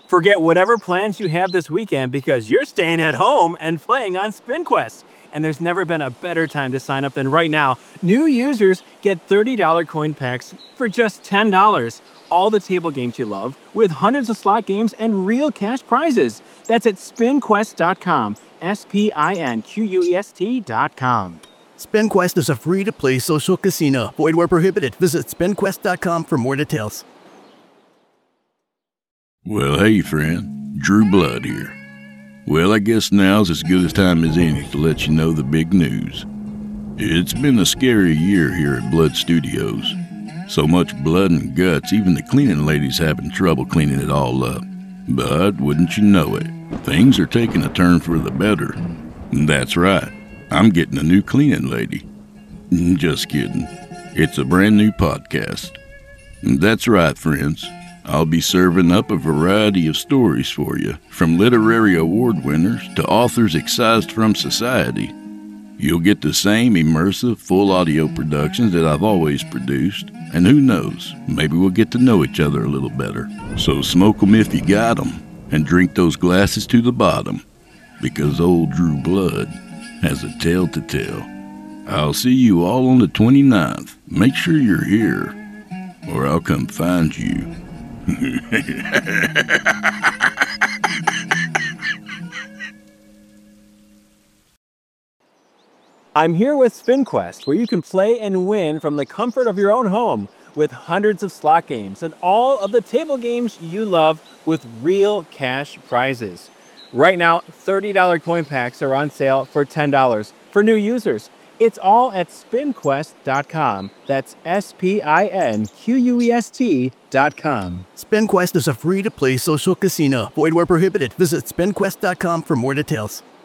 Forget whatever plans you have this weekend because you're staying at home and playing on SpinQuest. And there's never been a better time to sign up than right now. New users get $30 coin packs for just $10. All the table games you love, with hundreds of slot games and real cash prizes. That's at spinquest.com. SPINQUEST.com. SpinQuest is a free-to-play social casino. Void where prohibited. Visit spinquest.com for more details. Well, hey, friend. Drew Blood here. Well, I guess now's as good a time as any to let you know the big news. It's been a scary year here at Blood Studios. So much blood and guts, even the cleaning lady's having trouble cleaning it all up. But wouldn't you know it, things are taking a turn for the better. That's right, I'm getting a new cleaning lady. Just kidding. It's a brand new podcast. That's right, friends. I'll be serving up a variety of stories for you, from literary award winners to authors excised from society. You'll get the same immersive, full audio productions that I've always produced, and who knows, maybe we'll get to know each other a little better. So smoke 'em if you got 'em, and drink those glasses to the bottom, because old Drew Blood has a tale to tell. I'll see you all on the 29th. Make sure you're here, or I'll come find you. I'm here with SpinQuest, where you can play and win from the comfort of your own home with hundreds of slot games and all of the table games you love with real cash prizes. Right now, $30 coin packs are on sale for $10 for new users. It's all at spinquest.com. That's SPINQUEST.com. SpinQuest is a free-to-play social casino. Void where prohibited. Visit spinquest.com for more details.